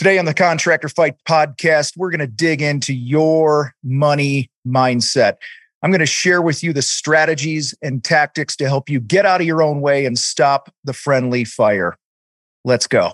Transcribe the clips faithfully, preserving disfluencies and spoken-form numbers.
Today on the Contractor Fight podcast, we're going to dig into your money mindset. I'm going to share with you the strategies and tactics to help you get out of your own way and stop the friendly fire. Let's go.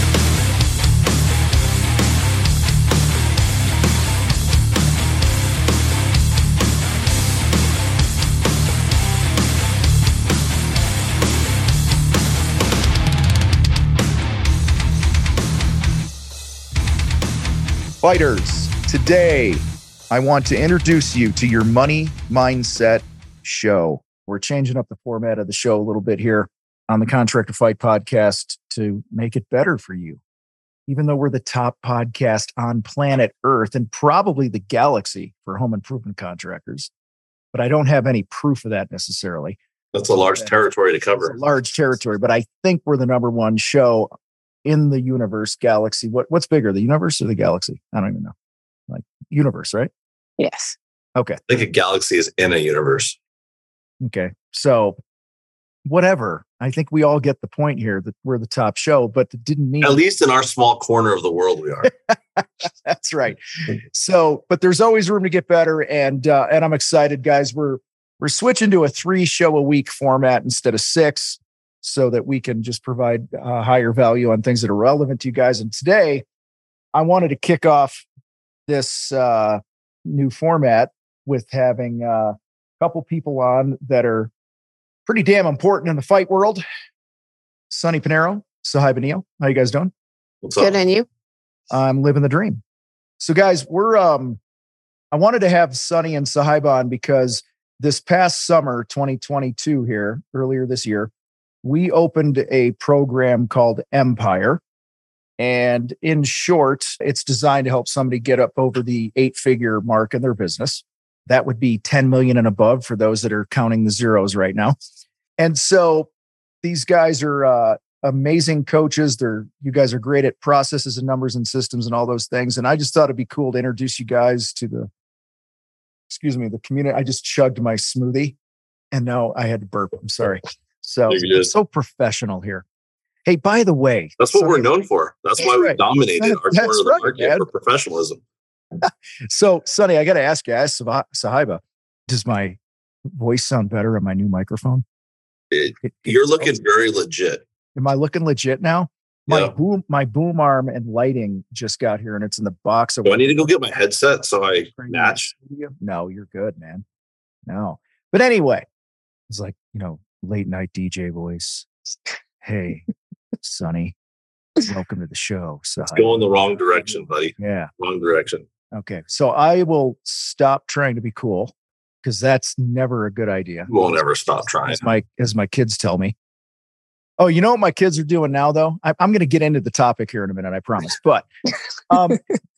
Fighters, today I want to introduce you to your Money Mindset Show. We're changing up the format of the show a little bit here on the Contractor Fight podcast to make it better for you. Even though we're the top podcast on planet Earth and probably the galaxy for home improvement contractors, but I don't have any proof of that necessarily. That's a large territory to cover. It's a large territory, but I think we're the number one show in the universe, galaxy. What what's bigger, the universe or the galaxy? I don't even know. Like universe, right? Yes. Okay. I think a galaxy is in a universe. Okay. So whatever. I think we all get the point here that we're the top show, but it didn't mean at least in our small corner of the world we are. That's right. So, but there's always room to get better, and uh, and I'm excited, guys. We're we're switching to a three show a week format instead of six, so that we can just provide uh, higher value on things that are relevant to you guys. And today, I wanted to kick off this uh, new format with having uh, a couple people on that are pretty damn important in the fight world. Sonny Pinero, Sahiba Neal. How you guys doing? What's Good, up? and you? I'm living the dream. So, guys, we're. Um, I wanted to have Sonny and Sahiba on because this past summer, twenty twenty-two, here earlier this year, we opened a program called Empire. And in short, it's designed to help somebody get up over the eight-figure mark in their business. That would be ten million and above for those that are counting the zeros right now. And so these guys are uh, amazing coaches. They're you guys are great at processes and numbers and systems and all those things. And I just thought it'd be cool to introduce you guys to the, excuse me, the community. I just chugged my smoothie and now I had to burp. I'm sorry. So it's so professional here. Hey, by the way, that's what so, we're known for. That's, that's why right. we dominated our that's corner of the right, market man. for professionalism. So, Sonny, I got to ask you, I asked Sahiba, does my voice sound better on my new microphone? It, it, you're looking very legit. Am I looking legit now? My yeah. boom, my boom arm and lighting just got here, and it's in the box. Do I need to go get my headset so I match? No, you're good, man. No, but anyway, it's like, you know, late night D J voice. Hey, Sonny, welcome to the show. So it's going the wrong direction, buddy. Yeah, wrong direction. Okay, so I will stop trying to be cool because that's never a good idea. We'll never stop trying. As my as my kids tell me. Oh, you know what my kids are doing now, though? I, I'm going to get into the topic here in a minute, I promise. But um,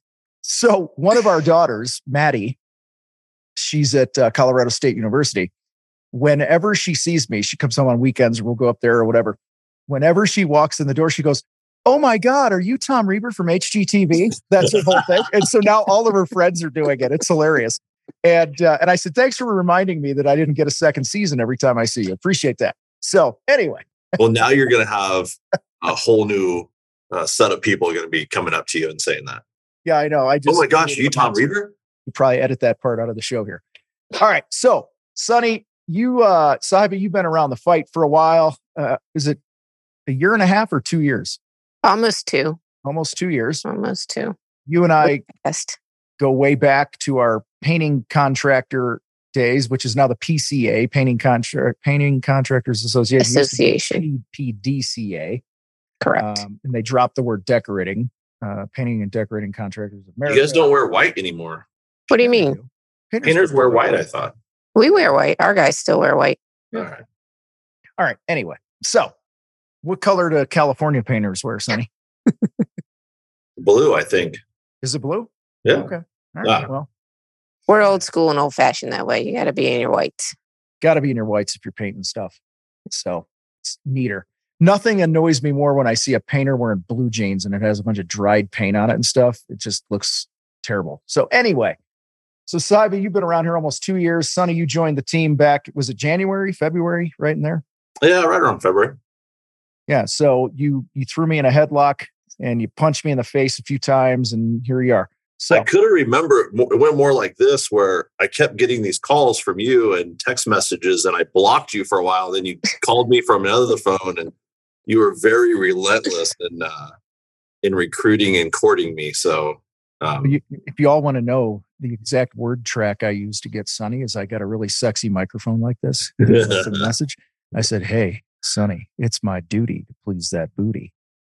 so one of our daughters, Maddie, she's at uh, Colorado State University. Whenever she sees me, she comes home on weekends, we'll go up there or whatever. Whenever she walks in the door, she goes, "Oh my God, are you Tom Reber from H G T V?" That's her whole thing. And so now all of her friends are doing it. It's hilarious. And uh, and I said, thanks for reminding me that I didn't get a second season every time I see you. Appreciate that. So anyway. Well, now you're going to have a whole new uh, set of people going to be coming up to you and saying that. Yeah, I know. I just. Oh my gosh, are you Tom Reber? You probably edit that part out of the show here. All right. So, Sonny, you, uh, Sahiba, you've been around the fight for a while. Uh, is it a year and a half or two years? Almost two. Almost two years. Almost two. You and I Best. go way back to our painting contractor days, which is now the P C A, Painting Contract Painting Contractors Association. Association. P D C A. Correct. Um, and they dropped the word decorating, uh, Painting and Decorating Contractors of America. You guys don't wear white anymore. What do you mean? Painters, Painters wear white, I thought. We wear white. Our guys still wear white. All right. All right. Anyway, so what color do California painters wear, Sonny? Blue, I think. Is it blue? Yeah. Okay. All right. Yeah. Well, We're old school and old fashioned that way. You got to be in your whites. got to be in your whites if you're painting stuff. So it's neater. Nothing annoys me more when I see a painter wearing blue jeans and it has a bunch of dried paint on it and stuff. It just looks terrible. So anyway, so Sahiba, you've been around here almost two years. Sonny, you joined the team back, was it January, February, right in there? Yeah, right around February. Yeah. So you you threw me in a headlock and you punched me in the face a few times, and here you are. So I couldn't remember. It went more like this, where I kept getting these calls from you and text messages, and I blocked you for a while. Then you called me from another phone, and you were very relentless in uh, in recruiting and courting me. So, um, you, if you all want to know the exact word track I used to get Sonny, is I got a really sexy microphone like this. To the message, I said, "Hey, Sonny, it's my duty to please that booty."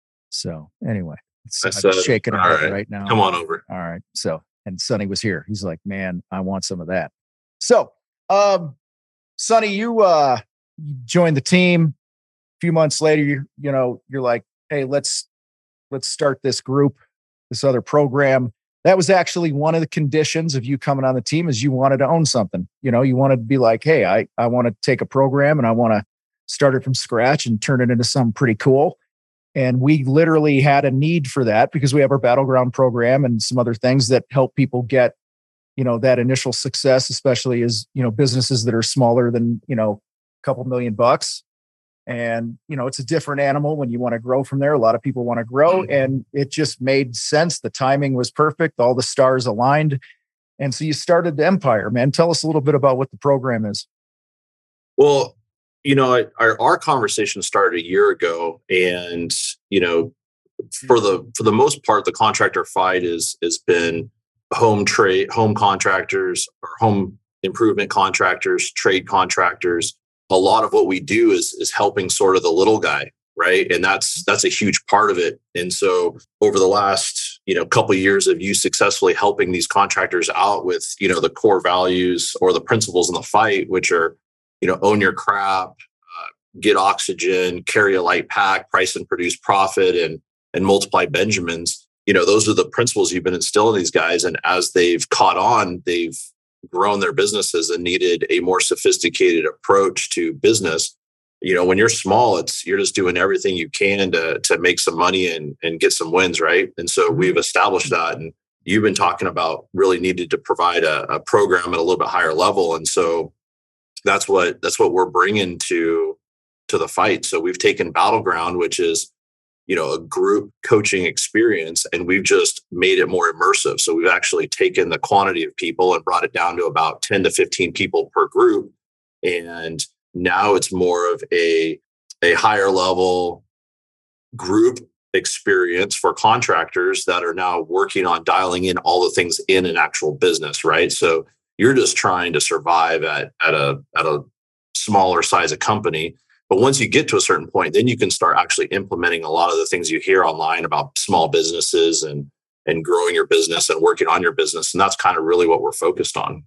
So anyway. I I'm said, shaking her all head right, right now. come on over. All right. So, and Sonny was here. He's like, man, I want some of that. So, um, Sonny, you, uh, you joined the team. A few months later, you, you know, you're like, hey, let's, let's start this group, this other program. That was actually one of the conditions of you coming on the team, is you wanted to own something. You know, you wanted to be like, hey, I, I want to take a program and I want to start it from scratch and turn it into something pretty cool. And we literally had a need for that because we have our Battleground program and some other things that help people get, you know, that initial success, especially as, you know, businesses that are smaller than, you know, a couple million bucks. And, you know, it's a different animal when you want to grow from there. A lot of people want to grow, and it just made sense. The timing was perfect. All the stars aligned. And so you started the Empire, man. Tell us a little bit about what the program is. Well, you know, our, our conversation started a year ago, and, you know, for the, for the most part, the contractor fight is, has been home trade, home contractors or home improvement contractors, trade contractors. A lot of what we do is, is helping sort of the little guy. Right. And that's, that's a huge part of it. And so over the last, you know, couple of years of you successfully helping these contractors out with, you know, the core values or the principles in the fight, which are, you know, own your crap, uh, get oxygen, carry a light pack, price and produce profit, and and multiply Benjamins. You know, those are the principles you've been instilling these guys. And as they've caught on, they've grown their businesses and needed a more sophisticated approach to business. You know, when you're small, it's you're just doing everything you can to to make some money and and get some wins, right? And so we've established that. And you've been talking about really needed to provide a, a program at a little bit higher level. And so That's what that's what we're bringing to to the fight. So we've taken Battleground, which is, you know, a group coaching experience, and we've just made it more immersive. So we've actually taken the quantity of people and brought it down to about ten to fifteen people per group. And now it's more of a a higher level group experience for contractors that are now working on dialing in all the things in an actual business, right? So you're just trying to survive at, at a at a smaller size of company. But once you get to a certain point, then you can start actually implementing a lot of the things you hear online about small businesses and and growing your business and working on your business. And that's kind of really what we're focused on.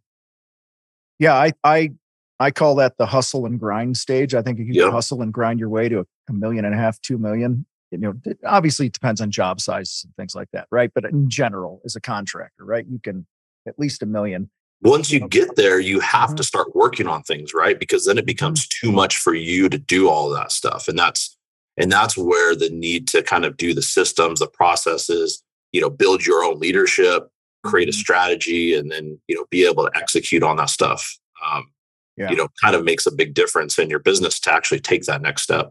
Yeah, I I I call that the hustle and grind stage. I think if you Yep. can hustle and grind your way to a, a million and a half, two million, you know, it obviously it depends on job sizes and things like that, right? But in general, as a contractor, right, you can at least a million. Once you get there, you have Mhm. to start working on things, right? Because then it becomes too much for you to do all of that stuff. And that's and that's where the need to kind of do the systems, the processes, you know, build your own leadership, create a Mhm. strategy, and then, you know, be able to execute on that stuff. Um, Yeah. you know, kind of makes a big difference in your business to actually take that next step.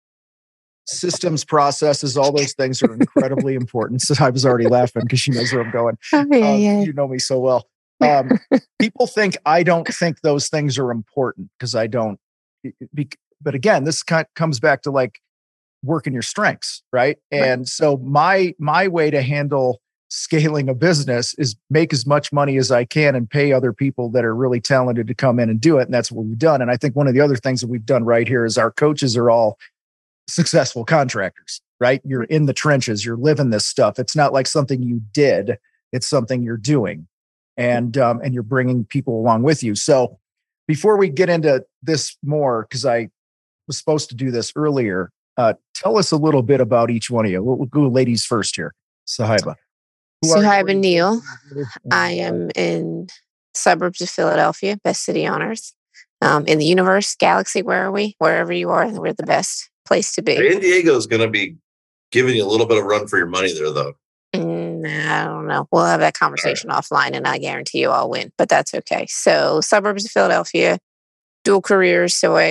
Systems, processes, all those things are incredibly important. So I was already laughing because she knows where I'm going. Oh, yeah, Um, yeah. you know me so well. Um, people think I don't think those things are important because I don't. it- it bec- But again, this kind comes back to like working your strengths, right? Right. And so my my way to handle scaling a business is make as much money as I can and pay other people that are really talented to come in and do it. And that's what we've done. And I think one of the other things that we've done right here is our coaches are all successful contractors, right? You're in the trenches, you're living this stuff. It's not like something you did, it's something you're doing. And um, and you're bringing people along with you. So before we get into this more, because I was supposed to do this earlier, uh, tell us a little bit about each one of you. We'll, we'll go ladies first here. Sahiba. Who are you? What do Suhaiba you Neal. do? And, I uh, am in suburbs of Philadelphia, best city on earth. Um, in the universe, galaxy, where are we? Wherever you are, we're the best place to be. San Diego is going to be giving you a little bit of run for your money there, though. Mm, I don't know. We'll have that conversation offline, and I guarantee you I'll win, but that's okay. So, suburbs of Philadelphia, dual careers. So, I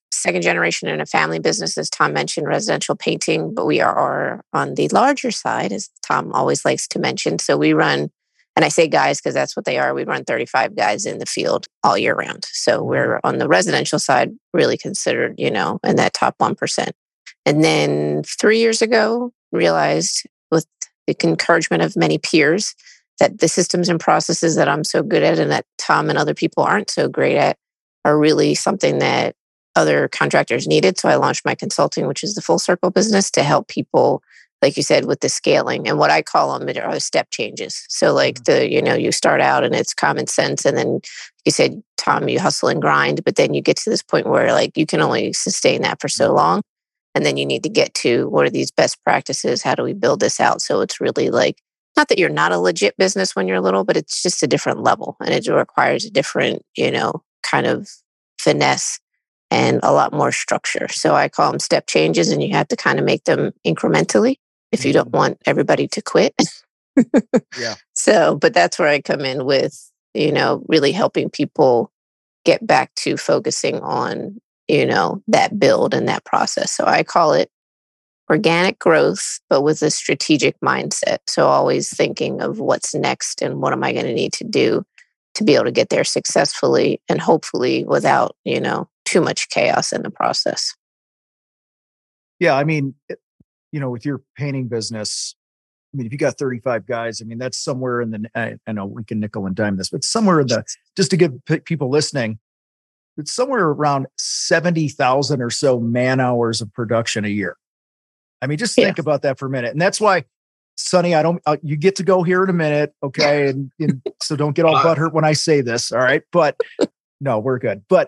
second generation in a family business, as Tom mentioned, residential painting, but we are on the larger side, as Tom always likes to mention. So we run, and I say guys because that's what they are. We run thirty-five guys in the field all year round. So we're on the residential side, really considered, you know, in that top one percent. And then three years ago, realized with the encouragement of many peers that the systems and processes that I'm so good at and that Tom and other people aren't so great at are really something that other contractors needed. So I launched my consulting, which is the Full Circle business, to help people, like you said, with the scaling. And what I call them are step changes. So like the, you know, you start out and it's common sense. And then you said, Tom, you hustle and grind, but then you get to this point where like you can only sustain that for so long. And then you need to get to what are these best practices? How do we build this out? So it's really like, not that you're not a legit business when you're little, but it's just a different level and it requires a different, you know, kind of finesse and a lot more structure. So I call them step changes, and you have to kind of make them incrementally if you don't want everybody to quit. Yeah. So, but that's where I come in with, you know, really helping people get back to focusing on, you know, that build and that process. So I call it organic growth, but with a strategic mindset. So always thinking of what's next and what am I going to need to do to be able to get there successfully and hopefully without, you know, too much chaos in the process. Yeah. I mean, it- you know, with your painting business, I mean, if you got thirty-five guys, I mean, that's somewhere in the, I, I know we can nickel and dime this, but somewhere in the, just to give p- people listening, it's somewhere around seventy thousand or so man hours of production a year. I mean, just think Yeah. about that for a minute. And that's why, Sonny, I don't, uh, you get to go here in a minute. Okay. And, and so don't get all butthurt when I say this. All right. But no, we're good. But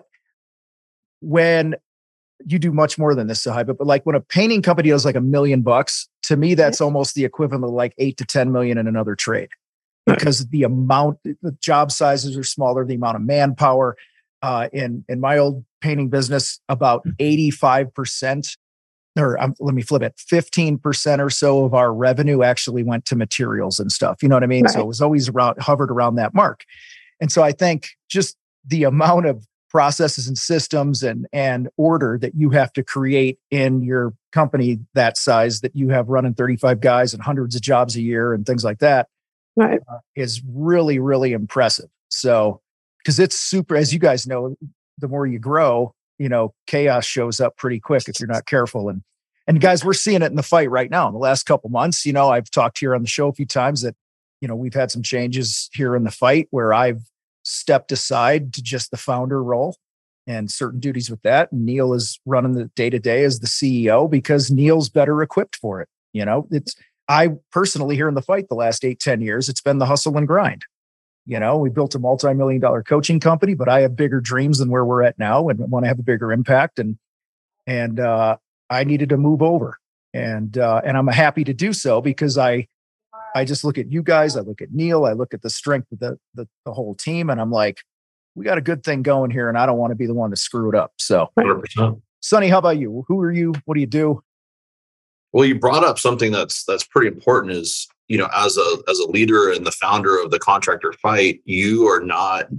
when you do much more than this, Sahai, but, but like when a painting company does like a million bucks, to me, that's almost the equivalent of like eight to ten million in another trade, because the amount, the job sizes are smaller, the amount of manpower. Uh, in in my old painting business, about eighty-five percent, or um, let me flip it, fifteen percent or so of our revenue actually went to materials and stuff. You know what I mean? Right. So it was always around, hovered around that mark. And so I think just the amount of processes and systems and and order that you have to create in your company that size, that you have running thirty-five guys and hundreds of jobs a year and things like that, Right. uh, is really, really impressive. So, because it's super, as you guys know, the more you grow, you know, chaos shows up pretty quick if you're not careful. And and guys, we're seeing it in the fight right now in the last couple months. You know, I've talked here on the show a few times that, you know, we've had some changes here in the fight where I've stepped aside to just the founder role and certain duties with that. And Neil is running the day to day as the C E O because Neil's better equipped for it. You know, it's, I personally here in the fight the last eight, ten years, it's been the hustle and grind. You know, we built a multi-million dollar coaching company, but I have bigger dreams than where we're at now and want to have a bigger impact. And, and, uh, I needed to move over, and, uh, and I'm happy to do so because I, I just look at you guys. I look at Neil. I look at the strength of the, the, the whole team. And I'm like, we got a good thing going here. And I don't want to be the one to screw it up. So one hundred percent. Sonny, how about you? Who are you? What do you do? Well, you brought up something that's that's pretty important is, you know, as a as a leader and the founder of the Contractor Fight, you are not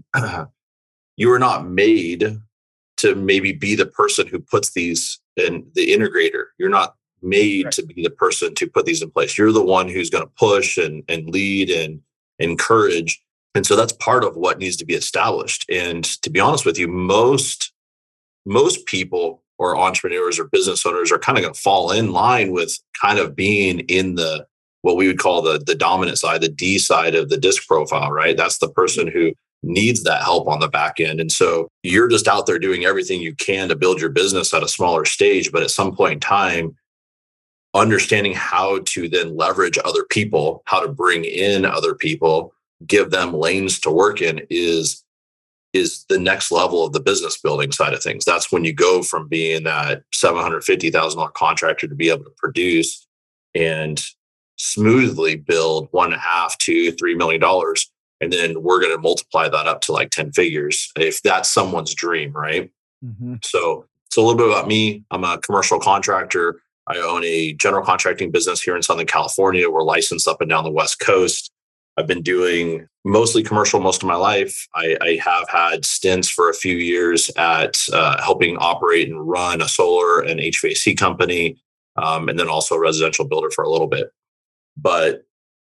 you are not made to maybe be the person who puts these in the integrator. You're not made Right. to be the person to put these in place. You're the one who's going to push and and lead and encourage. And so that's part of what needs to be established. And to be honest with you, most most people or entrepreneurs or business owners are kind of going to fall in line with kind of being in the, what we would call the, the dominant side, the D side of the disc profile, right? That's the person who needs that help on the back end. And so you're just out there doing everything you can to build your business at a smaller stage. But at some point in time, understanding how to then leverage other people, how to bring in other people, give them lanes to work in is is the next level of the business building side of things. That's when you go from being that seven hundred fifty thousand dollars contractor to be able to produce and smoothly build one and a half, two, three million dollars. And then we're going to multiply that up to like ten figures if that's someone's dream, right? Mm-hmm. So it's a little bit about me. I'm a commercial contractor. I own a general contracting business here in Southern California. We're licensed up and down the West Coast. I've been doing mostly commercial most of my life. I, I have had stints for a few years at uh, helping operate and run a solar and H V A C company, um, and then also a residential builder for a little bit. But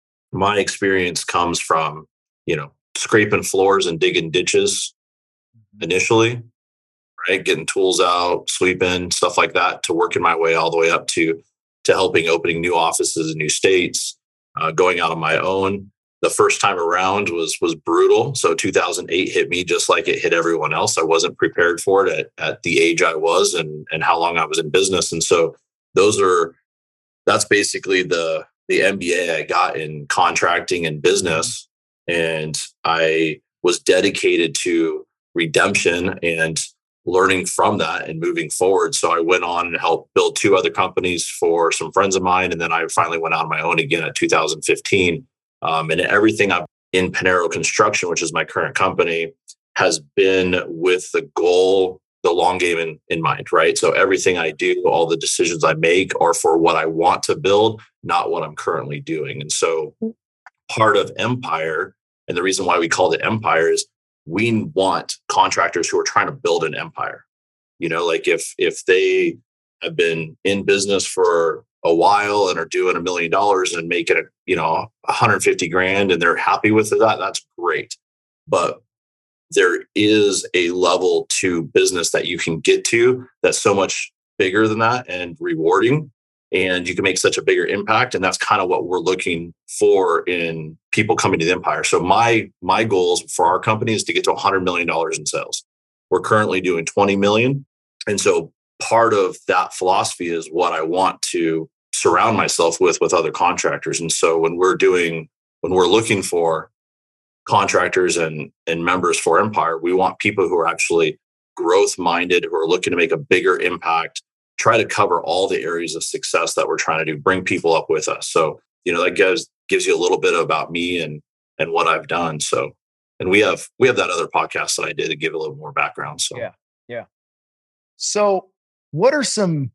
my experience comes from, you know, scraping floors and digging ditches initially, right? Getting tools out, sweeping, stuff like that, to working my way all the way up to to helping opening new offices in new states, uh, going out on my own. The first time around was was brutal. So two thousand eight hit me just like it hit everyone else. I wasn't prepared for it at, at the age I was and and how long I was in business. And so those are that's basically the the M B A I got in contracting and business. And I was dedicated to redemption and learning from that and moving forward. So I went on and helped build two other companies for some friends of mine. And then I finally went on my own again at two thousand fifteen. Um, and everything I've in Panero Construction, which is my current company, has been with the goal, the long game in, in mind, right? So everything I do, all the decisions I make are for what I want to build, not what I'm currently doing. And so part of Empire, and the reason why we called it Empire, is we want contractors who are trying to build an empire. You know, like if if they have been in business for a while and are doing a million dollars and making it, you know, one hundred fifty grand and they're happy with that, that's great. But there is a level to business that you can get to that's so much bigger than that and rewarding, and you can make such a bigger impact. And that's kind of what we're looking for in people coming to the Empire. So my my goals for our company is to get to one hundred million dollars in sales. We're currently doing twenty million. And so part of that philosophy is what I want to surround myself with, with other contractors. And so when we're doing, when we're looking for contractors and, and members for Empire, we want people who are actually growth minded, who are looking to make a bigger impact, try to cover all the areas of success that we're trying to do, bring people up with us. So, you know, that gives, gives you a little bit about me and, and what I've done. So, and we have, we have that other podcast that I did to give a little more background. So, yeah. Yeah. So what are some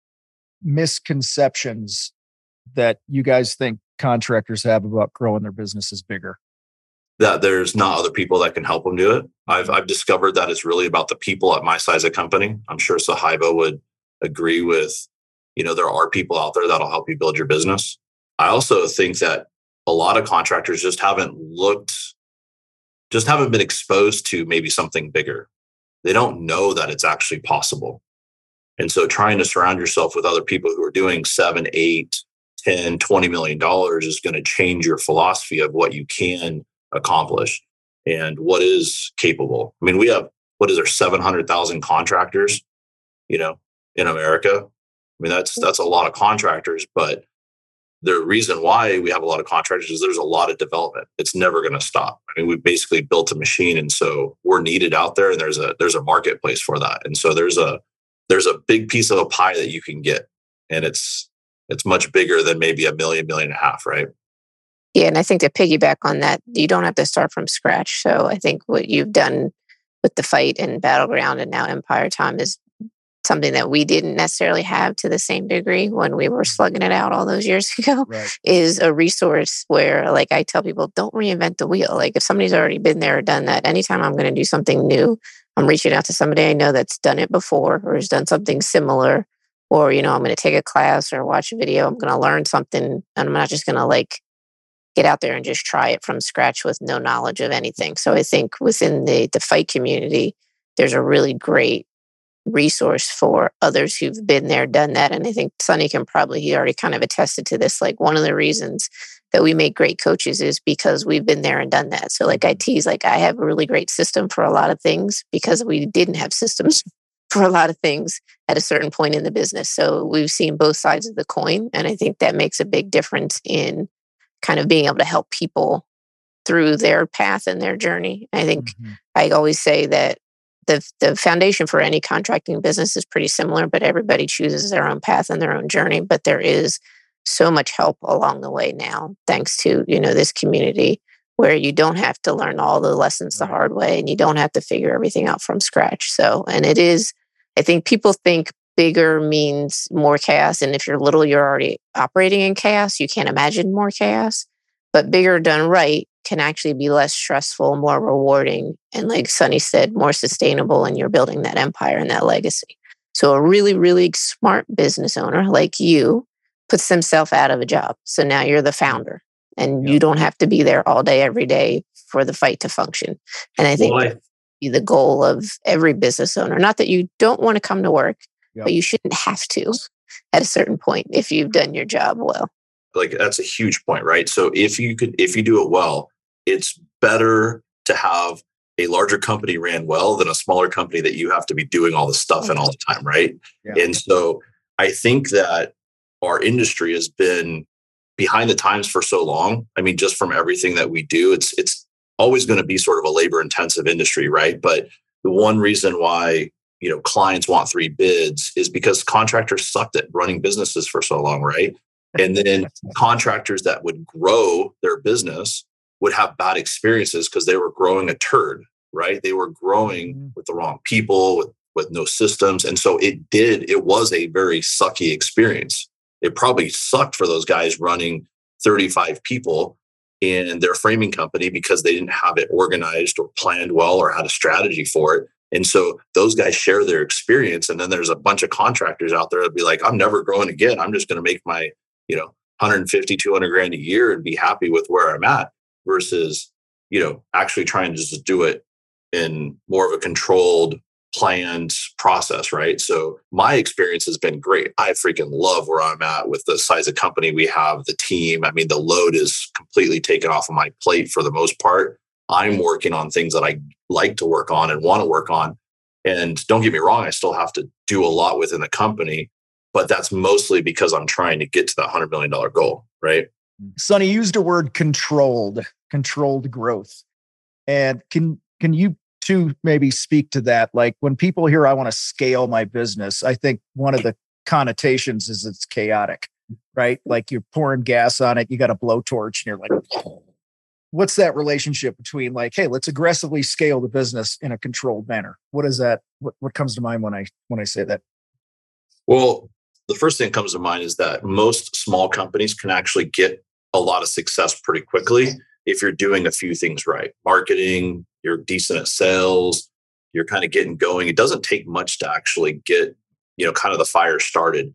misconceptions that you guys think contractors have about growing their businesses bigger? That there's not other people that can help them do it. I've I've discovered that it's really about the people at my size of company. I'm sure Sahiba would agree with, you know, there are people out there that'll help you build your business. I also think that a lot of contractors just haven't looked, just haven't been exposed to maybe something bigger. They don't know that it's actually possible. And so trying to surround yourself with other people who are doing seven, eight, ten, twenty million dollars is going to change your philosophy of what you can accomplish and what is capable. I mean, we have, what is there, seven hundred thousand contractors, you know, in America. I mean, that's, that's a lot of contractors, but the reason why we have a lot of contractors is there's a lot of development. It's never going to stop. I mean, we've basically built a machine, and so we're needed out there, and there's a, there's a marketplace for that. And so there's a, there's a big piece of a pie that you can get, and it's, it's much bigger than maybe a million, million and a half, right? Yeah, and I think to piggyback on that, you don't have to start from scratch. So I think what you've done with the Fight and Battleground and now Empire, Tom, is something that we didn't necessarily have to the same degree when we were slugging it out all those years ago. Right. Is a resource where, like, I tell people, don't reinvent the wheel. Like, if somebody's already been there or done that, anytime I'm going to do something new, I'm reaching out to somebody I know that's done it before or has done something similar. Or, you know, I'm going to take a class or watch a video. I'm going to learn something, and I'm not just going to like get out there and just try it from scratch with no knowledge of anything. So I think within the the Fight community, there's a really great resource for others who've been there, done that. And I think Sonny can probably, he already kind of attested to this. Like, one of the reasons that we make great coaches is because we've been there and done that. So like I tease, like I have a really great system for a lot of things because we didn't have systems for a lot of things at a certain point in the business. So we've seen both sides of the coin. And I think that makes a big difference in kind of being able to help people through their path and their journey. I think mm-hmm. I always say that the the foundation for any contracting business is pretty similar, but everybody chooses their own path and their own journey. But there is so much help along the way now, thanks to, you know, this community, where you don't have to learn all the lessons the hard way and you don't have to figure everything out from scratch. So, and it is, I think people think bigger means more chaos. And if you're little, you're already operating in chaos. You can't imagine more chaos. But bigger done right can actually be less stressful, more rewarding, and like Sunny said, more sustainable, and you're building that empire and that legacy. So a really, really smart business owner like you puts themselves out of a job. So now you're the founder and Yeah. you don't have to be there all day, every day for the fight to function. And I think Well, I, that's the goal of every business owner. Not that you don't want to come to work, Yep. but you shouldn't have to at a certain point if you've done your job well. like that's a huge point, right? So if you could, if you do it well, it's better to have a larger company ran well than a smaller company that you have to be doing all the stuff and all the time, right? Yeah. And so I think that our industry has been behind the times for so long. I mean, just from everything that we do, it's it's always going to be sort of a labor intensive industry, right? But the one reason why, you know, clients want three bids is because contractors sucked at running businesses for so long, right? And then contractors that would grow their business would have bad experiences because they were growing a turd, right? They were growing Mhm. with the wrong people, with, with no systems. And so it did, it was a very sucky experience. It probably sucked for those guys running thirty-five people in their framing company because they didn't have it organized or planned well or had a strategy for it. And so those guys share their experience. And then there's a bunch of contractors out there that'd be like, I'm never growing again. I'm just going to make my, you know, one hundred fifty, two hundred grand a year and be happy with where I'm at versus, you know, actually trying to just do it in more of a controlled, planned process, right? So my experience has been great. I freaking love where I'm at with the size of company we have, the team. I mean, the load is completely taken off of my plate for the most part. I'm working on things that I like to work on and want to work on. And don't get me wrong, I still have to do a lot within the company, but that's mostly because I'm trying to get to that one hundred million dollars goal, right? Sonny used a word controlled, controlled growth. And can can you two maybe speak to that? Like when people hear, I want to scale my business, I think one of the connotations is it's chaotic, right? Like you're pouring gas on it, you got a blowtorch and you're like, what's that relationship between like, hey, let's aggressively scale the business in a controlled manner? What is that? What, what comes to mind when I when I say that? Well, the first thing that comes to mind is that most small companies can actually get a lot of success pretty quickly if you're doing a few things right. Marketing, you're decent at sales, you're kind of getting going. It doesn't take much to actually get, you know, kind of the fire started.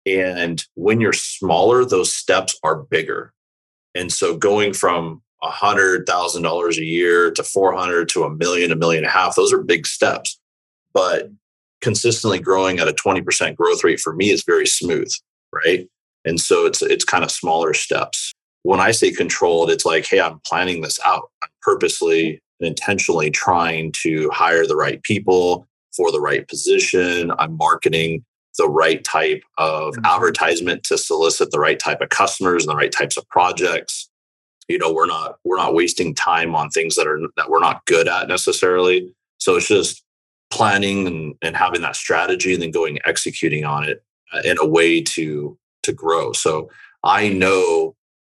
And when you're smaller, those steps are bigger. And so going from one hundred thousand dollars a year to four hundred to a million, a million and a half, those are big steps. But consistently growing at a twenty percent growth rate for me is very smooth, right? And so it's it's kind of smaller steps. When I say controlled, it's like, hey, I'm planning this out. I'm purposely and intentionally trying to hire the right people for the right position. I'm marketing the right type of advertisement to solicit the right type of customers and the right types of projects. You know, we're not we're not wasting time on things that are that we're not good at necessarily. So it's just planning and, and having that strategy and then going executing on it in a way to to grow. So I know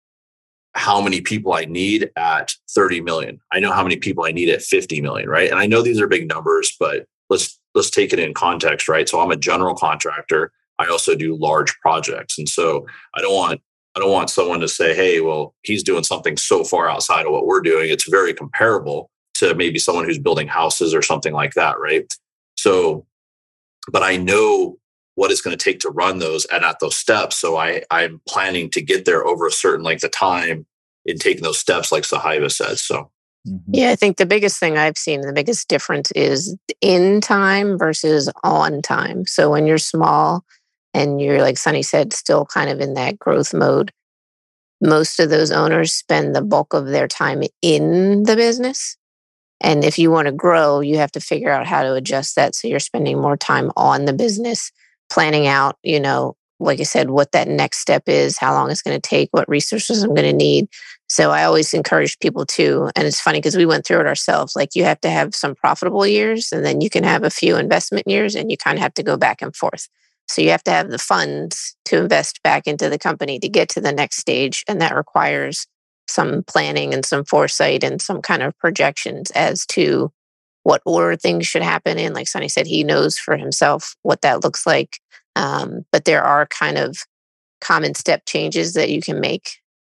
how many people I need at thirty million. I know how many people I need at fifty million, right? And I know these are big numbers, but let's let's take it in context, right? So I'm a general contractor. I also do large projects. And so I don't want I don't want someone to say, hey, well, he's doing something so far outside of what we're doing. It's very comparable to maybe someone who's building houses or something like that, right? So, but I know what it's going to take to run those and at those steps. So I, I'm planning to get there over a certain length of time in taking those steps, like Sahiba said. So, Mm-hmm. Yeah, I think the biggest thing I've seen, the biggest difference is in time versus on time. So when you're small and you're, like Sunny said, still kind of in that growth mode, most of those owners spend the bulk of their time in the business. And if you want to grow, you have to figure out how to adjust that. So you're spending more time on the business, planning out, you know, like I said, what that next step is, how long it's going to take, what resources I'm going to need. So I always encourage people to, and it's funny because we went through it ourselves. Like you have to have some profitable years and then you can have a few investment years and you kind of have to go back and forth. So you have to have the funds to invest back into the company to get to the next stage. And that requires some planning and some foresight and some kind of projections as to what order things should happen in. Like Sonny said, he knows for himself what that looks like. Um, but there are kind of common step changes that you can make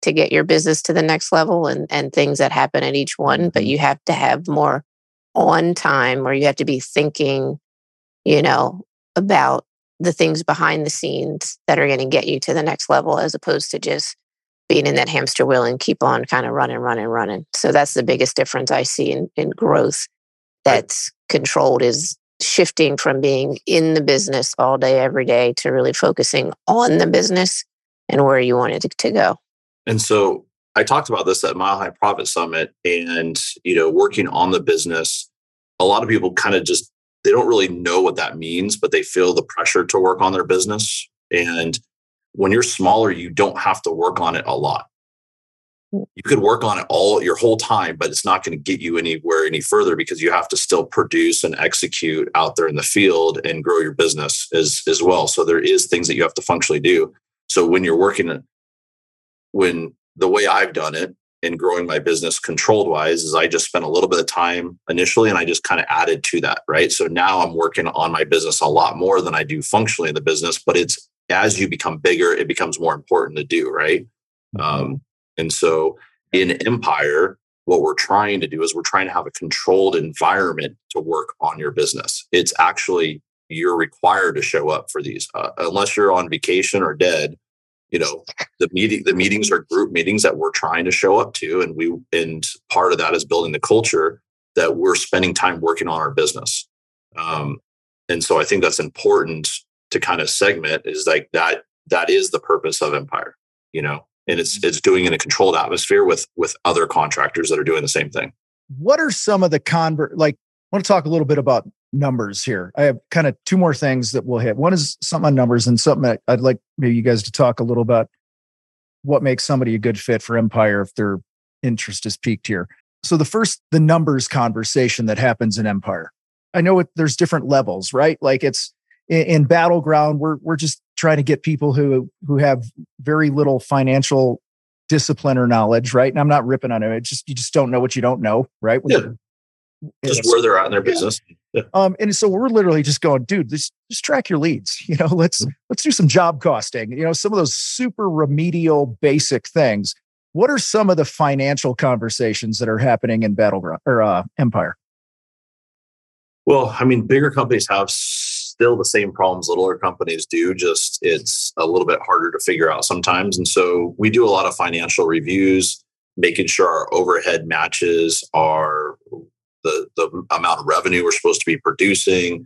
to get your business to the next level and, and things that happen at each one, but you have to have more on time where you have to be thinking, you know, about the things behind the scenes that are going to get you to the next level as opposed to just being in that hamster wheel and keep on kind of running, running, running. So that's the biggest difference I see in, in growth that's controlled is shifting from being in the business all day, every day to really focusing on the business and where you want it to, to go. And so I talked about this at Mile High Profit Summit and, you know, working on the business. A lot of people kind of just, they don't really know what that means, but they feel the pressure to work on their business. And when you're smaller, you don't have to work on it a lot. You could work on it all your whole time, but it's not going to get you anywhere any further because you have to still produce and execute out there in the field and grow your business as, as well. So there is things that you have to functionally do. So when you're working, when the way I've done it in growing my business controlled wise is I just spent a little bit of time initially and I just kind of added to that, right? So now I'm working on my business a lot more than I do functionally in the business, but it's as you become bigger, it becomes more important to do, right? Um, and so in Empire, what we're trying to do is we're trying to have a controlled environment to work on your business. It's actually, you're required to show up for these, uh, unless you're on vacation or dead. You know, the meeting, the meetings are group meetings that we're trying to show up to. And we, and part of that is building the culture that we're spending time working on our business. Um, and so I think that's important to kind of segment is like that, that is the purpose of Empire, you know, and it's, it's doing in a controlled atmosphere with, with other contractors that are doing the same thing. What are some of the convert, like, I want to talk a little bit about numbers here. I have kind of two more things that we'll hit. One is something on numbers and something that I'd like maybe you guys to talk a little about what makes somebody a good fit for Empire if their interest is piqued here. So the first, the numbers conversation that happens in Empire. I know it, there's different levels, right? Like it's in, in Battleground, we're we're just trying to get people who who have very little financial discipline or knowledge, right? And I'm not ripping on it. It's just you just don't know what you don't know, right? When yeah. Just where they're at in their business. Yeah. Um, and so we're literally just going, dude, just, just track your leads. You know, let's, let's do some job costing, you know, some of those super remedial basic things. What are some of the financial conversations that are happening in Battleground or uh, Empire? Well, I mean, bigger companies have still the same problems littler companies do, just it's a little bit harder to figure out sometimes. And so we do a lot of financial reviews, making sure our overhead matches our the the amount of revenue we're supposed to be producing.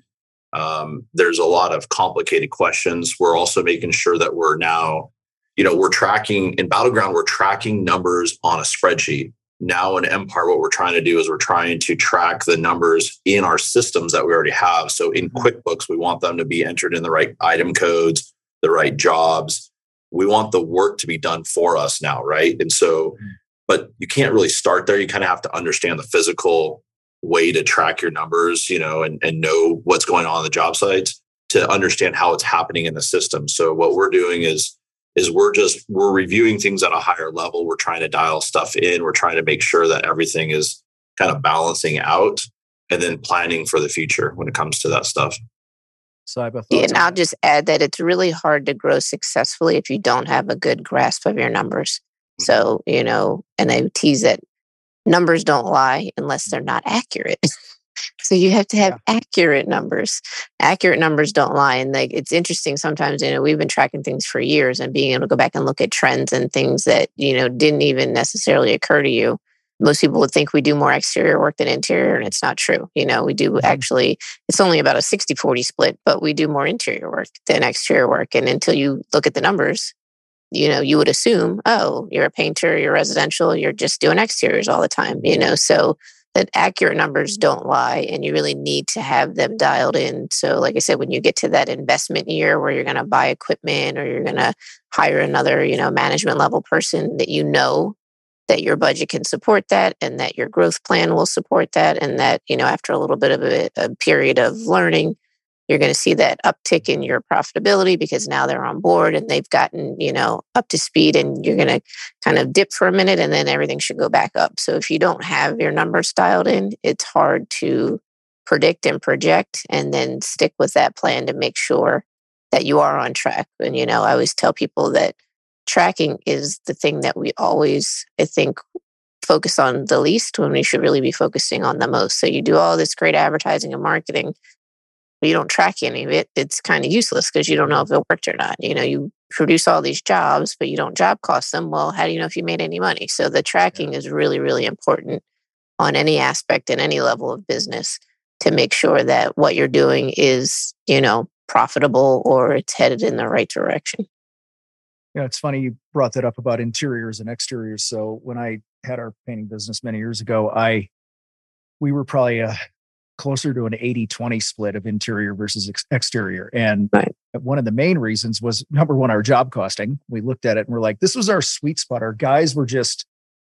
Um, there's a lot of complicated questions. We're also making sure that we're now, you know, we're tracking in Battleground, we're tracking numbers on a spreadsheet. Now in Empire, what we're trying to do is we're trying to track the numbers in our systems that we already have. So in QuickBooks, we want them to be entered in the right item codes, the right jobs. We want the work to be done for us now, right? And so, but you can't really start there. You kind of have to understand the physical way to track your numbers, you know, and, and know what's going on on the job sites to understand how it's happening in the system. So what we're doing is, is we're just, we're reviewing things at a higher level. We're trying to dial stuff in. We're trying to make sure that everything is kind of balancing out and then planning for the future when it comes to that stuff. So I have yeah, and I'll just add that it's really hard to grow successfully if you don't have a good grasp of your numbers. Mm-hmm. So, you know, and I tease that numbers don't lie unless they're not accurate. So you have to have yeah. accurate numbers. Accurate numbers don't lie. And like it's interesting sometimes, you know, we've been tracking things for years and being able to go back and look at trends and things that, you know, didn't even necessarily occur to you. Most people would think we do more exterior work than interior, and it's not true. You know, we do mm-hmm. actually, it's only about a sixty forty split, but we do more interior work than exterior work. And until you look at the numbers, you know, you would assume, oh, you're a painter, you're residential, you're just doing exteriors all the time, you know, so that accurate numbers don't lie and you really need to have them dialed in. So like I said, when you get to that investment year where you're going to buy equipment or you're going to hire another, you know, management level person that you know that your budget can support that and that your growth plan will support that. And that, you know, after a little bit of a, a period of learning, you're going to see that uptick in your profitability because now they're on board and they've gotten, you know, up to speed, and you're going to kind of dip for a minute and then everything should go back up. So if you don't have your numbers dialed in, it's hard to predict and project and then stick with that plan to make sure that you are on track. And, you know, I always tell people that tracking is the thing that we always, I think, focus on the least when we should really be focusing on the most. So you do all this great advertising and marketing, but you don't track any of it. It's kind of useless because you don't know if it worked or not. You know, you produce all these jobs, but you don't job cost them. Well, how do you know if you made any money? So the tracking is really, really important on any aspect and any level of business to make sure that what you're doing is, you know, profitable or it's headed in the right direction. Yeah, it's funny you brought that up about interiors and exteriors. So when I had our painting business many years ago, I we were probably uh, closer to an eighty twenty split of interior versus ex- exterior. And right. one of the main reasons was, number one, our job costing. We looked at it and we're like, this was our sweet spot. Our guys were just,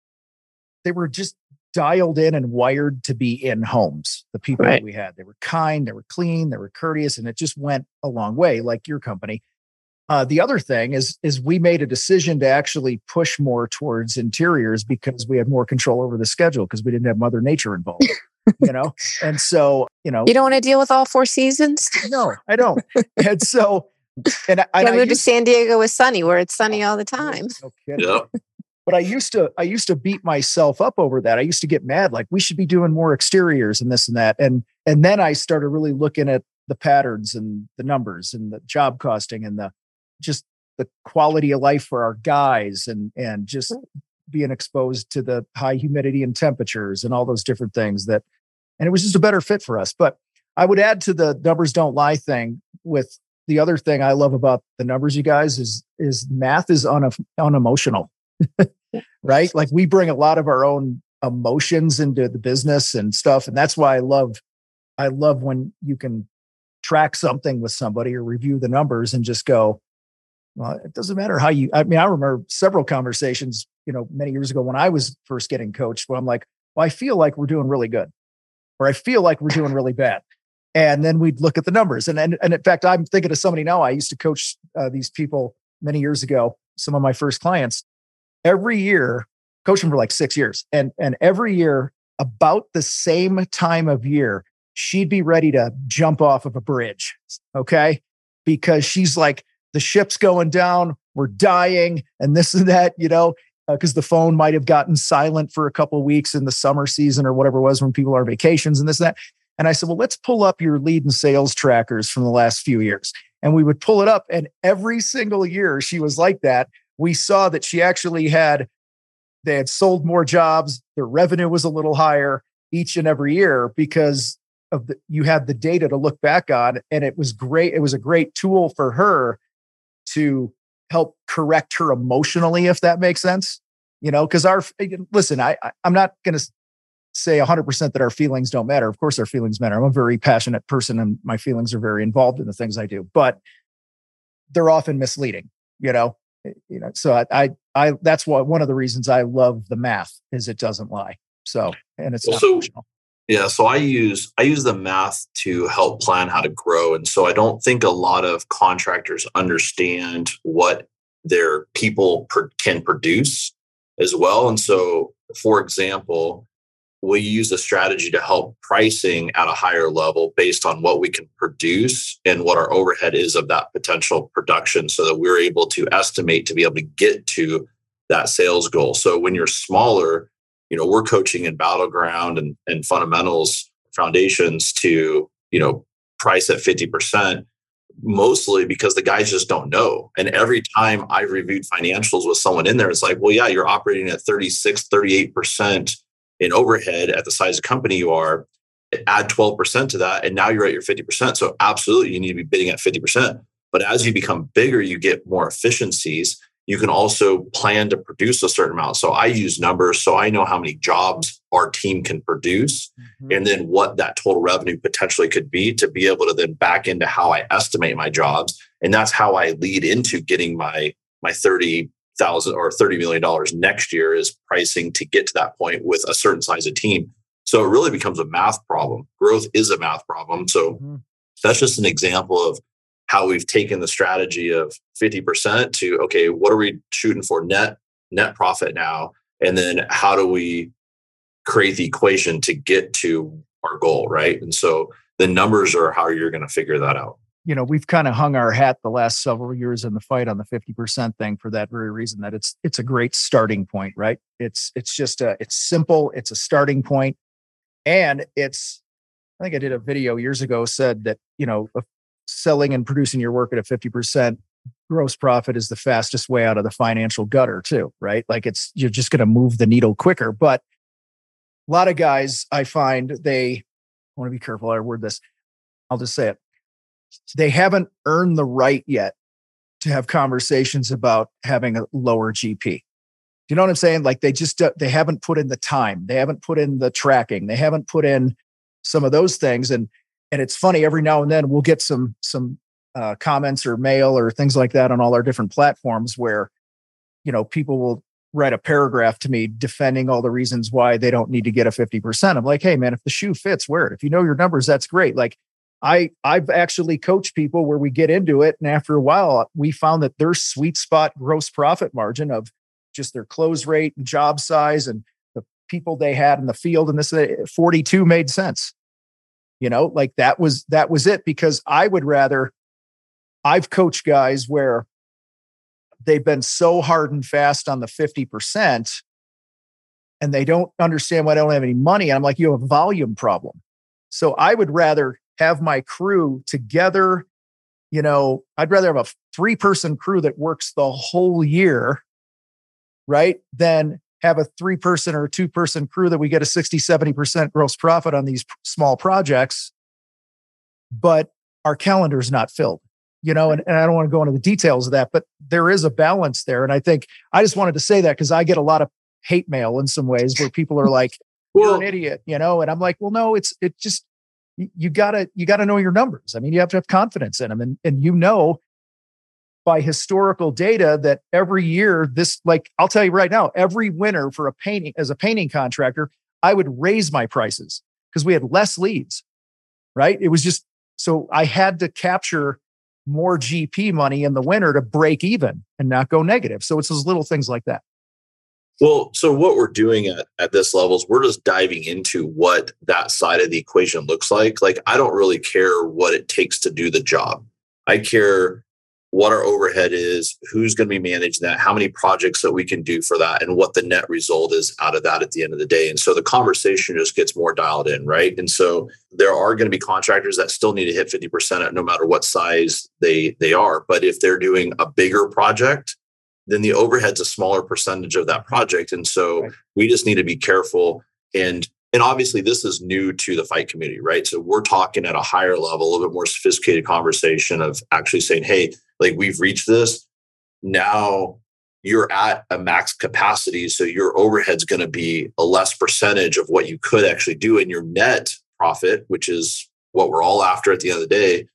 they were just dialed in and wired to be in homes. The people right. that we had, they were kind, they were clean, they were courteous, and it just went a long way, like your company. Uh, the other thing is, is we made a decision to actually push more towards interiors because we had more control over the schedule because we didn't have Mother Nature involved, you know? And so, you know. You don't want to deal with all four seasons? No, I don't. And so, and I, I moved used, to San Diego with sunny, where it's sunny all the time. No kidding. Yeah. But I used to, I used to beat myself up over that. I used to get mad, like we should be doing more exteriors and this and that. And, and then I started really looking at the patterns and the numbers and the job costing and the, just the quality of life for our guys and, and just being exposed to the high humidity and temperatures and all those different things that, and it was just a better fit for us. But I would add to the numbers don't lie thing with the other thing I love about the numbers, you guys, is, is math is un, unemotional, right? Like we bring a lot of our own emotions into the business and stuff. And that's why I love, I love when you can track something with somebody or review the numbers and just go, well, it doesn't matter how you, I mean, I remember several conversations, you know, many years ago when I was first getting coached, where I'm like, well, I feel like we're doing really good, or I feel like we're doing really bad. And then we'd look at the numbers. And, and, and in fact, I'm thinking of somebody now. I used to coach uh, these people many years ago, some of my first clients. Every year, coach them for like six years. And, and every year, about the same time of year, she'd be ready to jump off of a bridge. Okay. Because she's like, the ship's going down, we're dying, and this and that, you know, because uh, the phone might have gotten silent for a couple of weeks in the summer season or whatever it was when people are on vacations and this and that. And I said, well, let's pull up your lead and sales trackers from the last few years. And we would pull it up. And every single year she was like that. We saw that she actually had, they had sold more jobs. Their revenue was a little higher each and every year because of the, you had the data to look back on. And it was great. It was a great tool for her to help correct her emotionally, if that makes sense. You know, because our, listen, I, I I'm not going to say one hundred percent that our feelings don't matter. Of course, our feelings matter. I'm a very passionate person and my feelings are very involved in the things I do, but they're often misleading, you know, you know, so I, I, I that's why one of the reasons I love the math is it doesn't lie. So, and it's well, not so, emotional. Yeah. So I use, I use the math to help plan how to grow. And so I don't think a lot of contractors understand what their people per, can produce as well. And so, for example, we use a strategy to help pricing at a higher level based on what we can produce and what our overhead is of that potential production so that we're able to estimate to be able to get to that sales goal. So when you're smaller, you know, we're coaching in battleground and, and fundamentals foundations to, you know, price at fifty percent, mostly because the guys just don't know. And every time I've reviewed financials with someone in there, it's like, well, yeah, you're operating at thirty-six, thirty-eight percent in overhead at the size of company you are. Add twelve percent to that, and now you're at your fifty percent. So absolutely, you need to be bidding at fifty percent. But as you become bigger, you get more efficiencies. You can also plan to produce a certain amount. So I use numbers so I know how many jobs our team can produce mm-hmm. and then what that total revenue potentially could be to be able to then back into how I estimate my jobs. And that's how I lead into getting my, my thirty thousand or thirty million dollars next year is pricing to get to that point with a certain size of team. So it really becomes a math problem. Growth is a math problem. So mm-hmm. that's just an example of how we've taken the strategy of fifty percent to, okay, what are we shooting for net, net profit now? And then how do we create the equation to get to our goal, right? And so the numbers are how you're going to figure that out. you know, we've kind of hung our hat the last several years in the fight on the fifty percent thing for that very reason, that it's it's a great starting point, right? It's it's just a it's simple, it's a starting point, and it's I think I did a video years ago said that, you know, selling and producing your work at a fifty percent gross profit is the fastest way out of the financial gutter too, right? Like it's you're just going to move the needle quicker. But a lot of guys I find they I want to be careful how I word this. I'll just say it. They haven't earned the right yet to have conversations about having a lower G P. Do you know what I'm saying? Like they just, uh, they haven't put in the time. They haven't put in the tracking. They haven't put in some of those things. And, and it's funny, every now and then we'll get some, some uh, comments or mail or things like that on all our different platforms where, you know, people will write a paragraph to me defending all the reasons why they don't need to get a fifty percent. I'm like, hey man, if the shoe fits, wear it. If you know your numbers, that's great. Like, I, I've actually coached people where we get into it. And after a while, we found that their sweet spot gross profit margin of just their close rate and job size and the people they had in the field and this forty-two made sense. You know, like that was, that was it, because I would rather, I've coached guys where they've been so hard and fast on the fifty percent and they don't understand why they don't have any money. And I'm like, you have a volume problem. So I would rather have my crew together. You know, I'd rather have a three person crew that works the whole year, right? Than have a three person or a two person crew that we get a sixty, seventy percent gross profit on these small projects, but our calendar is not filled, you know, and, and I don't want to go into the details of that, but there is a balance there. And I think I just wanted to say that because I get a lot of hate mail in some ways where people are like, you're well, an idiot, you know? And I'm like, well, no, it's, it just, you gotta, you gotta know your numbers. I mean, you have to have confidence in them. And, and you know, by historical data that every year this, like, I'll tell you right now, every winter for a painting, as a painting contractor, I would raise my prices because we had less leads, right? It was just, so I had to capture more G P money in the winter to break even and not go negative. So it's those little things like that. Well, so what we're doing at, at this level is we're just diving into what that side of the equation looks like. Like, I don't really care what it takes to do the job. I care what our overhead is, who's going to be managing that, how many projects that we can do for that, and what the net result is out of that at the end of the day. And so the conversation just gets more dialed in, right? And so there are going to be contractors that still need to hit fifty percent no matter what size they they are. But if they're doing a bigger project, then the overhead's a smaller percentage of that project. And so right. we just need to be careful. And and obviously this is new to the fight community, right? So we're talking at a higher level, a little bit more sophisticated conversation of actually saying, hey, like, we've reached this. Now you're at a max capacity. So your overhead's going to be a less percentage of what you could actually do. And your net profit, which is what we're all after at the end of the day,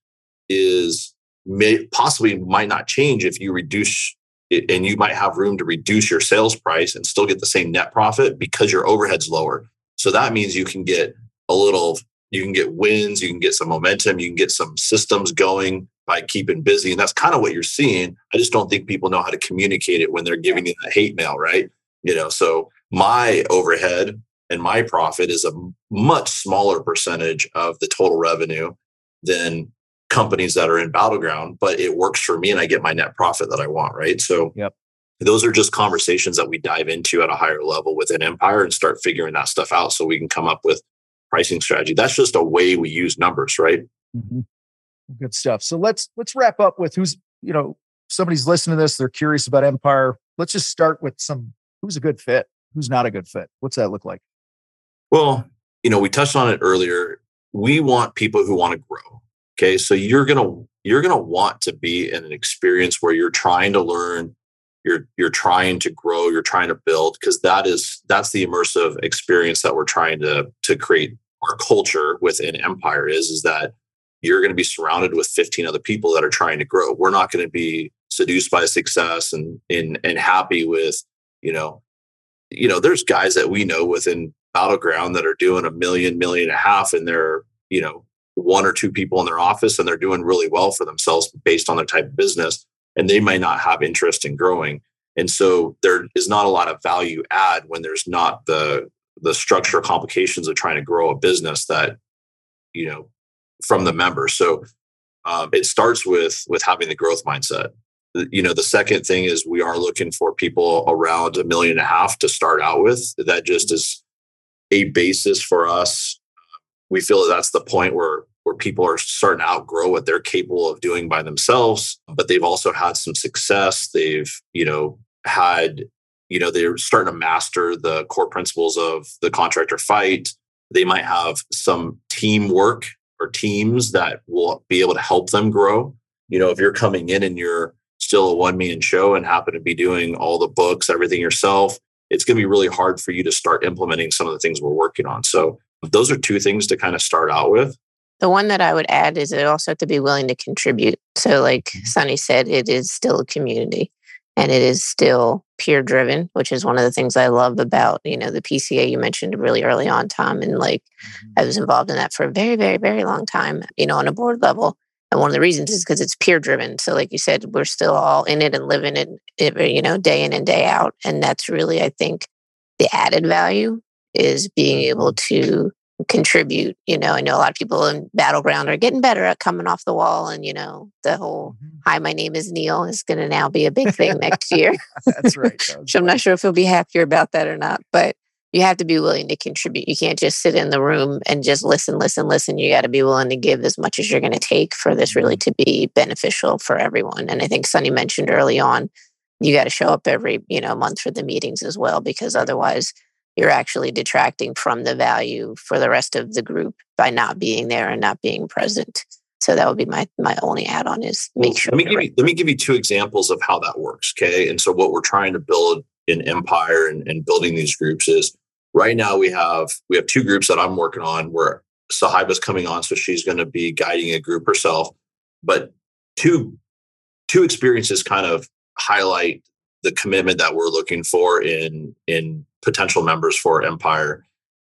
is may possibly might not change if you reduce it, and you might have room to reduce your sales price and still get the same net profit because your overhead's lower. So that means you can get a little, you can get wins, you can get some momentum, you can get some systems going by keeping busy. And that's kind of what you're seeing. I just don't think people know how to communicate it when they're giving you the hate mail, right? You know, so my overhead and my profit is a much smaller percentage of the total revenue than companies that are in Battleground, but it works for me and I get my net profit that I want, right? So yep. Those are just conversations that we dive into at a higher level within Empire and start figuring that stuff out so we can come up with pricing strategy. That's just a way we use numbers, right? Mm-hmm. Good stuff. So let's let's wrap up with who's, you know, somebody's listening to this, they're curious about Empire. Let's just start with some, who's a good fit, who's not a good fit. What's that look like? Well, you know, we touched on it earlier. We want people who want to grow. Okay. So you're going to, you're going to want to be in an experience where you're trying to learn, you're, you're trying to grow, you're trying to build, because that is, that's the immersive experience that we're trying to, to create. Our culture within Empire is, is that you're going to be surrounded with fifteen other people that are trying to grow. We're not going to be seduced by success and, and, and happy with, you know, you know, there's guys that we know within Battleground that are doing a million, million and a half, and they're, you know, one or two people in their office and they're doing really well for themselves based on their type of business. And they might not have interest in growing. And so there is not a lot of value add when there's not the, the structural complications of trying to grow a business that, you know, from the members. So Um, it starts with with having the growth mindset. You know, the second thing is we are looking for people around a million and a half to start out with. That just is a basis for us. We feel that that's the point where where people are starting to outgrow what they're capable of doing by themselves, but they've also had some success. They've, you know, had, you know, they're starting to master the core principles of the contractor fight. They might have some teamwork or teams that will be able to help them grow. You know, if you're coming in and you're still a one-man show and happen to be doing all the books, everything yourself, it's going to be really hard for you to start implementing some of the things we're working on. So those are two things to kind of start out with. The one that I would add is it also have to be willing to contribute. So like Sonny said, it is still a community and it is still peer driven, which is one of the things I love about, you know, the P C A you mentioned really early on, Tom. And like mm-hmm. I was involved in that for a very, very, very long time, you know, on a board level. And one of the reasons is because it's peer driven. So like you said, we're still all in it and living it, you know, day in and day out. And that's really, I think, the added value is being able to contribute. You know, I know a lot of people in Battleground are getting better at coming off the wall. And, you know, the whole, mm-hmm. hi, my name is Neil is going to now be a big thing next year. That's right. That's so I'm not sure if he'll be happier about that or not. But you have to be willing to contribute. You can't just sit in the room and just listen, listen, listen. You got to be willing to give as much as you're going to take for this really to be beneficial for everyone. And I think Sonny mentioned early on, you got to show up every, you know, month for the meetings as well, because otherwise you're actually detracting from the value for the rest of the group by not being there and not being present. So that would be my my only add-on is make well, sure. Let me, give you, let me give you two examples of how that works, okay? And so what we're trying to build in Empire and, and building these groups is right now we have we have two groups that I'm working on where Sahiba's coming on, so she's going to be guiding a group herself. But two two experiences kind of highlight the commitment that we're looking for in in potential members for Empire.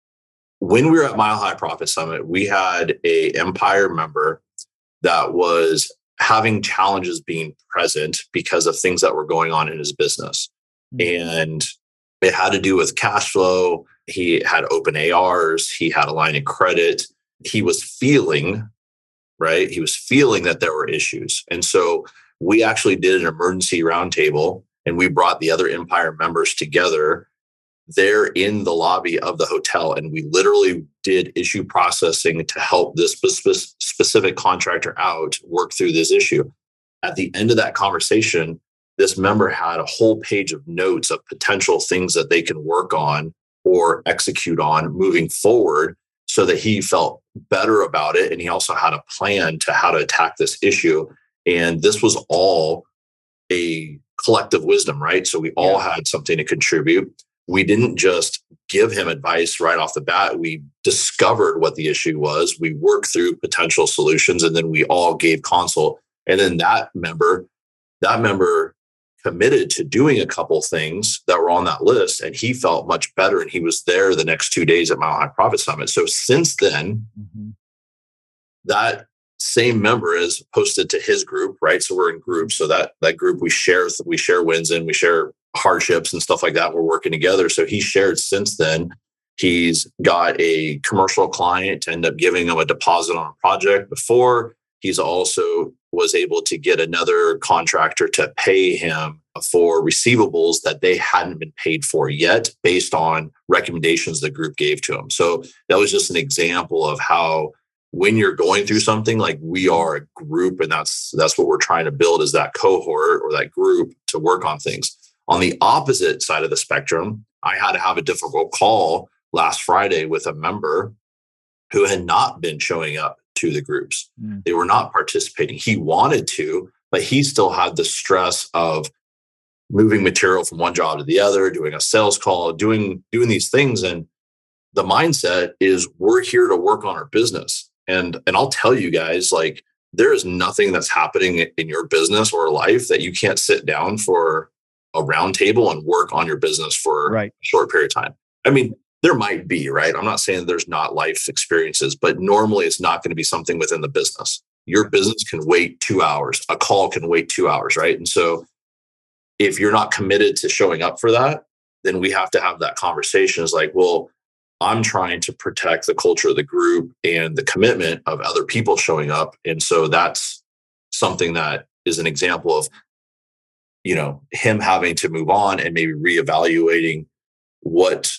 When we were at Mile High Profit Summit, we had a Empire member that was having challenges being present because of things that were going on in his business. Mm-hmm. And it had to do with cash flow. He had open A Rs. He had a line of credit. He was feeling, right? He was feeling that there were issues. And so we actually did an emergency roundtable and we brought the other Empire members together there in the lobby of the hotel. And we literally did issue processing to help this spe- specific contractor out work through this issue. At the end of that conversation, this member had a whole page of notes of potential things that they can work on or execute on moving forward so that he felt better about it. And he also had a plan to how to attack this issue. And this was all a collective wisdom, right? So we all yeah. had something to contribute. We didn't just give him advice right off the bat. We discovered what the issue was. We worked through potential solutions, and then we all gave consult. And then that member, that member committed to doing a couple things that were on that list, and he felt much better. And he was there the next two days at Mile High Profit Summit. So since then, mm-hmm. that same member is posted to his group, right? So we're in groups. So that that group we share, we share wins in, we share hardships and stuff like that. We're working together. So he shared since then. He's got a commercial client to end up giving him a deposit on a project before. He's also was able to get another contractor to pay him for receivables that they hadn't been paid for yet based on recommendations the group gave to him. So that was just an example of how when you're going through something, like we are a group, and that's that's what we're trying to build is that cohort or that group to work on things. On the opposite side of the spectrum, I had to have a difficult call last Friday with a member who had not been showing up to the groups. Mm. They were not participating. He wanted to, but he still had the stress of moving material from one job to the other, doing a sales call, doing, doing these things. And the mindset is we're here to work on our business. And, and I'll tell you guys, like, there is nothing that's happening in your business or life that you can't sit down for a round table and work on your business for right. a short period of time. I mean, there might be, right? I'm not saying there's not life experiences, but normally it's not going to be something within the business. Your business can wait two hours. A call can wait two hours, right? And so if you're not committed to showing up for that, then we have to have that conversation. It's like, well, I'm trying to protect the culture of the group and the commitment of other people showing up. And so that's something that is an example of, you know, him having to move on and maybe reevaluating what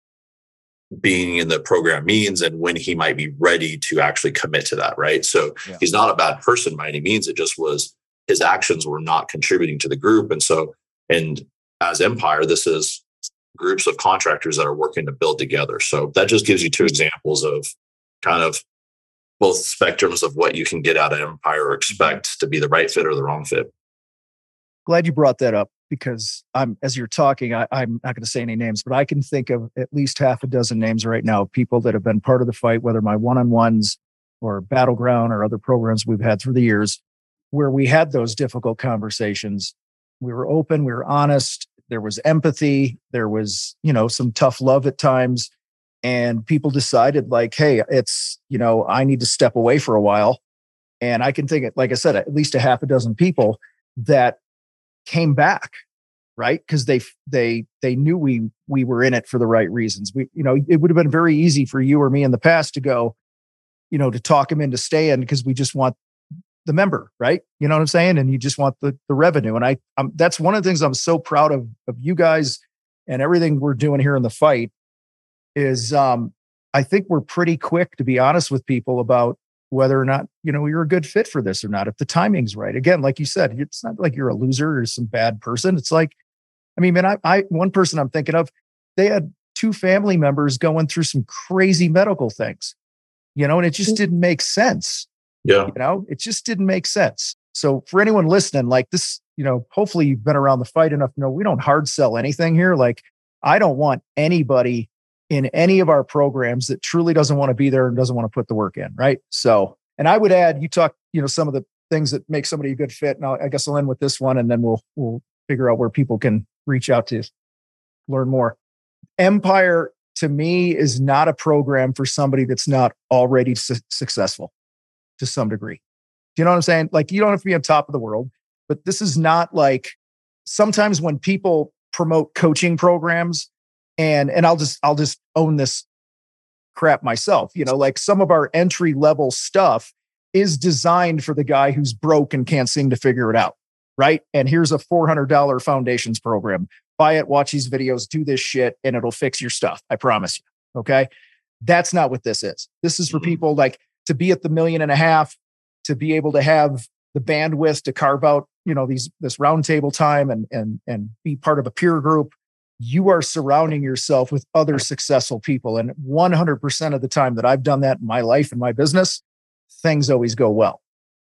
being in the program means and when he might be ready to actually commit to that. Right. So yeah. He's not a bad person by any means. It just was his actions were not contributing to the group. And so, and as Empire, this is groups of contractors that are working to build together. So that just gives you two examples of kind of both spectrums of what you can get out of Empire or expect to be the right fit or the wrong fit. Glad you brought that up, because I'm, as you're talking, I, I'm not going to say any names, but I can think of at least half a dozen names right now, people that have been part of the fight, whether my one-on-ones or Battleground or other programs we've had through the years, where we had those difficult conversations. We were open, we were honest, there was empathy, there was, you know, some tough love at times. And people decided like, hey, it's, you know, I need to step away for a while. And I can think, like I said, at least a half a dozen people that came back, right? Because they they they knew we we were in it for the right reasons. We, you know, it would have been very easy for you or me in the past to go, you know, to talk him into staying because we just want the member, right? You know what I'm saying? And you just want the the revenue. And I, I'm, that's one of the things I'm so proud of of you guys and everything we're doing here in the fight is um, I think we're pretty quick to be honest with people about whether or not, you know, you're a good fit for this or not, if the timing's right. Again, like you said, it's not like you're a loser or some bad person. It's like, I mean, man, I, I one person I'm thinking of, they had two family members going through some crazy medical things, you know, and it just didn't make sense. Yeah. You know, it just didn't make sense. So for anyone listening, like this, you know, hopefully you've been around the fight enough to know we don't hard sell anything here. Like, I don't want anybody in any of our programs that truly doesn't want to be there and doesn't want to put the work in. Right. So, and I would add, you talk, you know, some of the things that make somebody a good fit. And I'll, I guess I'll end with this one and then we'll, we'll figure out where people can reach out to learn more. Empire to me is not a program for somebody that's not already su- successful to some degree. Do you know what I'm saying? Like, you don't have to be on top of the world, but this is not like sometimes when people promote coaching programs, And and I'll just I'll just own this crap myself. You know, like some of our entry level stuff is designed for the guy who's broke and can't seem to figure it out, right? And here's a four hundred dollars foundations program. Buy it, watch these videos, do this shit, and it'll fix your stuff. I promise you. Okay, that's not what this is. This is for people like to be at the million and a half, to be able to have the bandwidth to carve out, you know, these this roundtable time and and and be part of a peer group. You are surrounding yourself with other successful people. And one hundred percent of the time that I've done that in my life and my business, things always go well.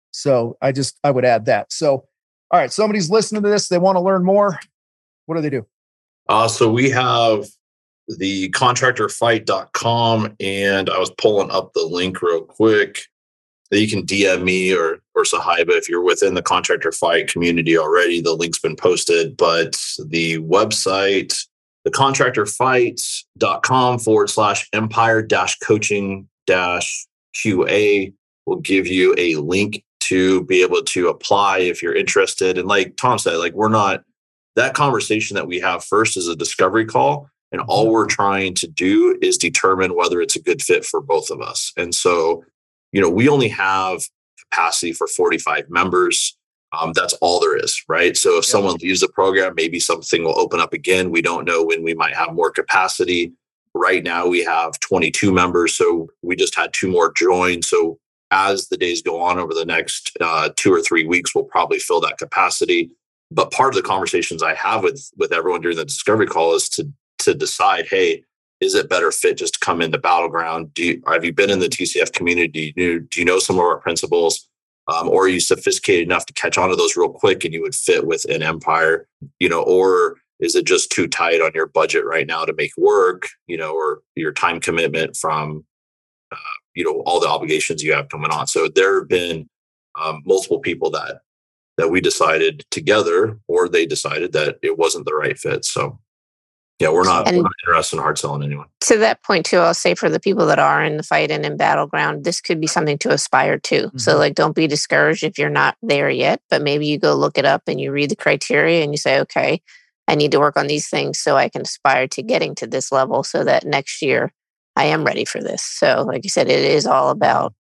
So I just, I would add that. So, all right, somebody's listening to this. They want to learn more. What do they do? Uh, so we have the contractor fight dot com, and I was pulling up the link real quick. You can D M me or or Sahiba if you're within the Contractor Fight community already. The link's been posted, but the website, the contractor fight dot com forward slash empire dash coaching dash Q A will give you a link to be able to apply if you're interested. And like Tom said, like we're not, that conversation that we have first is a discovery call. And all we're trying to do is determine whether it's a good fit for both of us. And so, you know, we only have capacity for forty-five members. Um, that's all there is, right? So if yeah. someone leaves the program, maybe something will open up again. We don't know when we might have more capacity. Right now we have twenty-two members. So we just had two more join. So as the days go on over the next uh, two or three weeks, we'll probably fill that capacity. But part of the conversations I have with, with everyone during the discovery call is to, to decide, hey, is it better fit just to come into Battleground? Do you, have you been in the T C F community? Do you, do you know some of our principles? Um, or are you sophisticated enough to catch on to those real quick and you would fit with an Empire? You know, or is it just too tight on your budget right now to make work? You know, or your time commitment from, uh, you know, all the obligations you have coming on. So there have been um, multiple people that that we decided together, or they decided that it wasn't the right fit. So. Yeah, we're not, we're not interested in hard selling anyone. To that point, too, I'll say for the people that are in the fight and in Battleground, this could be something to aspire to. Mm-hmm. So, like, don't be discouraged if you're not there yet, but maybe you go look it up and you read the criteria and you say, okay, I need to work on these things so I can aspire to getting to this level so that next year I am ready for this. So, like you said, it is all about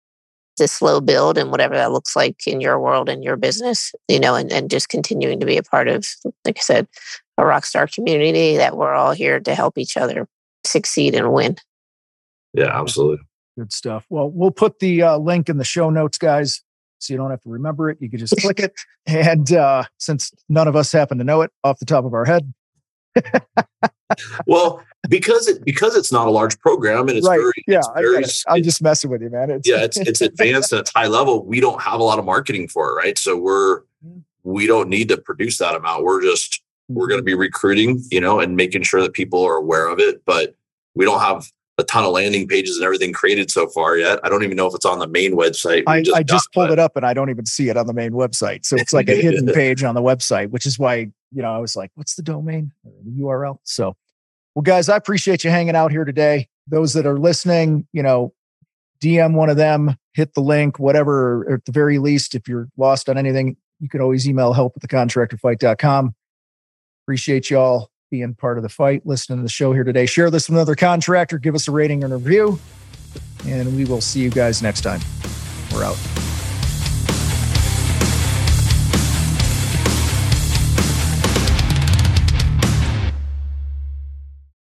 the slow build and whatever that looks like in your world and your business, you know, and, and just continuing to be a part of, like I said, a Rockstar community that we're all here to help each other succeed and win. Yeah, absolutely. Good stuff. Well, we'll put the uh, link in the show notes, guys, so you don't have to remember it. You can just click it. And uh, since none of us happen to know it off the top of our head. Well, because it because it's not a large program and it's right. very yeah, it's very, I'm just messing with you, man. It's, yeah, it's it's advanced and it's high level. We don't have a lot of marketing for it, right? So we're we don't need to produce that amount. We're just we're going to be recruiting, you know, and making sure that people are aware of it. But we don't have a ton of landing pages and everything created so far yet. I don't even know if it's on the main website. I just, I just pulled it up and I don't even see it on the main website. So it's like a hidden page on the website, which is why, you know, I was like, what's the domain or the U R L? So, well, guys, I appreciate you hanging out here today. Those that are listening, you know, D M one of them, hit the link, whatever, or at the very least, if you're lost on anything, you can always email help at the contractor fight dot com. Appreciate y'all being part of the fight, listening to the show here today. Share this with another contractor, give us a rating and a review, and we will see you guys next time. We're out.